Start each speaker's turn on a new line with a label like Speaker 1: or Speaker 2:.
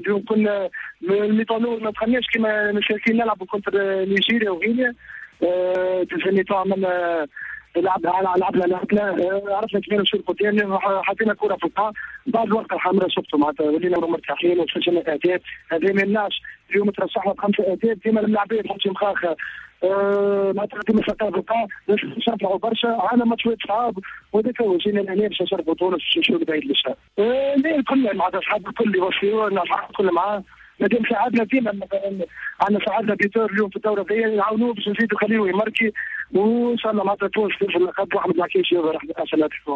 Speaker 1: اليوم كنا الميطانول ما دخلناش كما مشاركين نلعبوا كونتر نيجيريا وغينيا. في الميطان عملنا لعبنا عرفنا كيف نشوفوا ثاني حطينا كره في القاع بعد الوقت الحمراء شفتوا معناتها ولينا مرتاحين وسجلنا اهداف. هذه ما يمنعش اليوم ترشحنا ب5 اهداف ديما الملاعبين ماتش مخاخه معناتها ديما شطار في القاع باش نشرفوا برشا عندنا ماتشات صعاب وهذاك هو جينا لهنا باش نشرفوا تونس باش نشوفوا بعيد الشهر. لا كلنا مع اصحاب الكل يوصلوا الكل معاه مادام ساعدنا ديما مثلا عندنا ساعدنا بيتور اليوم في الدوره هذه نعاونوه باش نزيدوا خليوه يمركي وان شاء الله معناتها تونس في اللقب واحد ما كاينش يظهر احسن